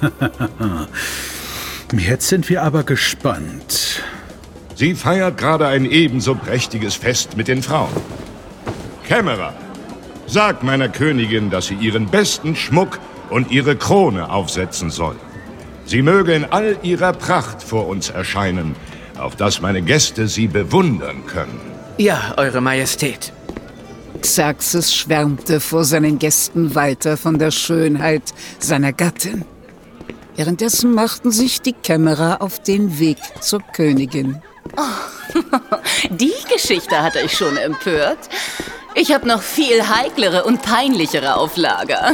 Jetzt sind wir aber gespannt. Sie feiert gerade ein ebenso prächtiges Fest mit den Frauen. Kämmerer, sag meiner Königin, dass sie ihren besten Schmuck und ihre Krone aufsetzen soll. Sie möge in all ihrer Pracht vor uns erscheinen, auf dass meine Gäste sie bewundern können. Ja, Eure Majestät. Xerxes schwärmte vor seinen Gästen weiter von der Schönheit seiner Gattin. Währenddessen machten sich die Kämmerer auf den Weg zur Königin. Oh, die Geschichte hatte ich schon empört. Ich habe noch viel heiklere und peinlichere auf Lager.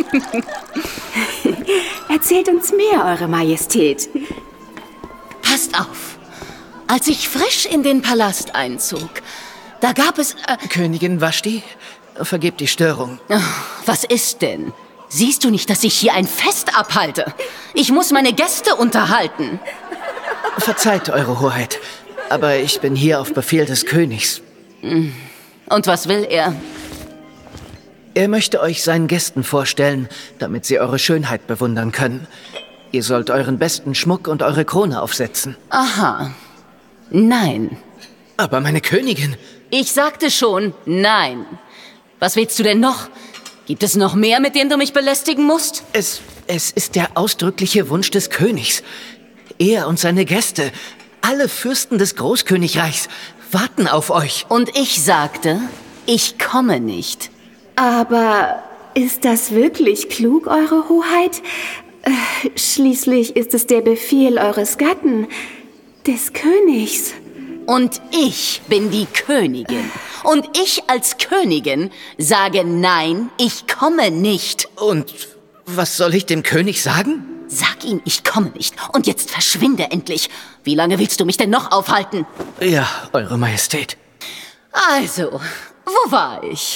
Erzählt uns mehr, Eure Majestät. Passt auf. Als ich frisch in den Palast einzog, da gab es... Königin Vashti, vergebt die Störung. Oh, was ist denn? Siehst du nicht, dass ich hier ein Fest abhalte? Ich muss meine Gäste unterhalten. Verzeiht, Eure Hoheit, aber ich bin hier auf Befehl des Königs. Und was will er? Er möchte euch seinen Gästen vorstellen, damit sie eure Schönheit bewundern können. Ihr sollt euren besten Schmuck und eure Krone aufsetzen. Aha. Nein. Aber meine Königin... Ich sagte schon, nein. Was willst du denn noch? Gibt es noch mehr, mit dem du mich belästigen musst? Es ist der ausdrückliche Wunsch des Königs. Er und seine Gäste, alle Fürsten des Großkönigreichs, warten auf euch. Und ich sagte, ich komme nicht. Aber ist das wirklich klug, Eure Hoheit? Schließlich ist es der Befehl eures Gatten, des Königs. Und ich bin die Königin. Und ich als Königin sage nein, ich komme nicht. Und was soll ich dem König sagen? Sag ihm, ich komme nicht. Und jetzt verschwinde endlich. Wie lange willst du mich denn noch aufhalten? Ja, Eure Majestät. Also, wo war ich?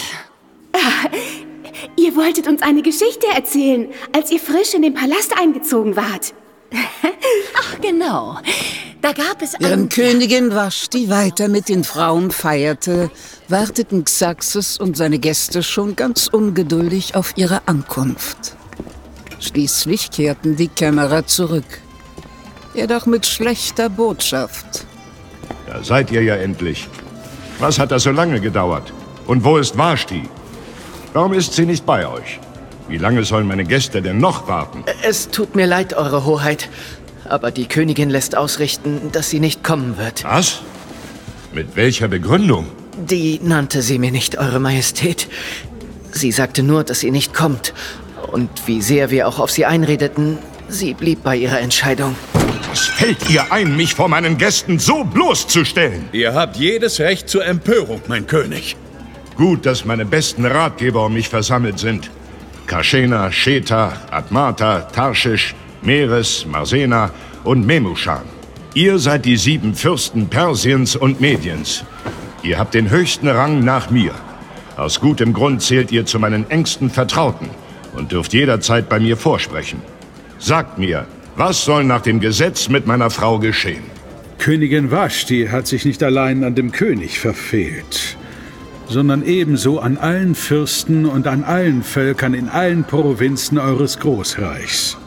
Ihr wolltet uns eine Geschichte erzählen, als ihr frisch in den Palast eingezogen wart. Ach, genau. Da gab es Während Königin Vashti weiter mit den Frauen feierte, warteten Xerxes und seine Gäste schon ganz ungeduldig auf ihre Ankunft. Schließlich kehrten die Kämmerer zurück. Jedoch mit schlechter Botschaft. Da seid ihr ja endlich. Was hat das so lange gedauert? Und wo ist Vashti? Warum ist sie nicht bei euch? Wie lange sollen meine Gäste denn noch warten? Es tut mir leid, Eure Hoheit, aber die Königin lässt ausrichten, dass sie nicht kommen wird. Was? Mit welcher Begründung? Die nannte sie mir nicht, Eure Majestät. Sie sagte nur, dass sie nicht kommt. Und wie sehr wir auch auf sie einredeten, sie blieb bei ihrer Entscheidung. Was fällt ihr ein, mich vor meinen Gästen so bloßzustellen? Ihr habt jedes Recht zur Empörung, mein König. Gut, dass meine besten Ratgeber um mich versammelt sind. Karschena, Sheta, Admata, Tarschisch, Meres, Marsena und Memushan. Ihr seid die 7 Fürsten Persiens und Mediens. Ihr habt den höchsten Rang nach mir. Aus gutem Grund zählt ihr zu meinen engsten Vertrauten und dürft jederzeit bei mir vorsprechen. Sagt mir, was soll nach dem Gesetz mit meiner Frau geschehen? Königin Vashti hat sich nicht allein an dem König verfehlt, sondern ebenso an allen Fürsten und an allen Völkern in allen Provinzen eures Großreichs.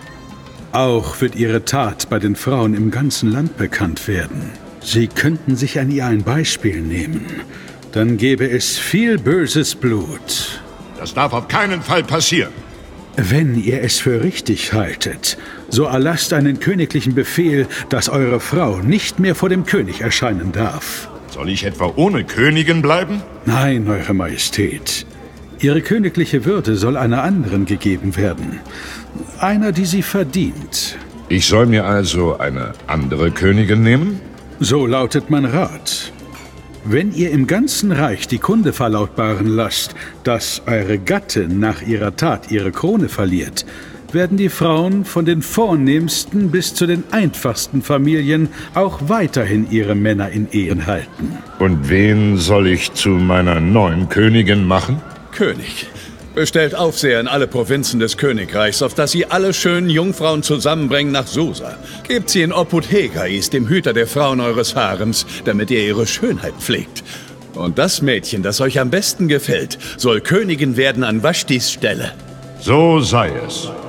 Auch wird ihre Tat bei den Frauen im ganzen Land bekannt werden. Sie könnten sich an ihr ein Beispiel nehmen. Dann gäbe es viel böses Blut. Das darf auf keinen Fall passieren. Wenn ihr es für richtig haltet, so erlasst einen königlichen Befehl, dass eure Frau nicht mehr vor dem König erscheinen darf. Soll ich etwa ohne Königin bleiben? Nein, Eure Majestät. Ihre königliche Würde soll einer anderen gegeben werden. Einer, die sie verdient. Ich soll mir also eine andere Königin nehmen? So lautet mein Rat. Wenn ihr im ganzen Reich die Kunde verlautbaren lasst, dass eure Gattin nach ihrer Tat ihre Krone verliert, werden die Frauen von den vornehmsten bis zu den einfachsten Familien auch weiterhin ihre Männer in Ehren halten. Und wen soll ich zu meiner neuen Königin machen? König, bestellt Aufseher in alle Provinzen des Königreichs, auf dass sie alle schönen Jungfrauen zusammenbringen nach Susa. Gebt sie in Obhut Hegais, dem Hüter der Frauen eures Harems, damit ihr ihre Schönheit pflegt. Und das Mädchen, das euch am besten gefällt, soll Königin werden an Vashtis Stelle. So sei es.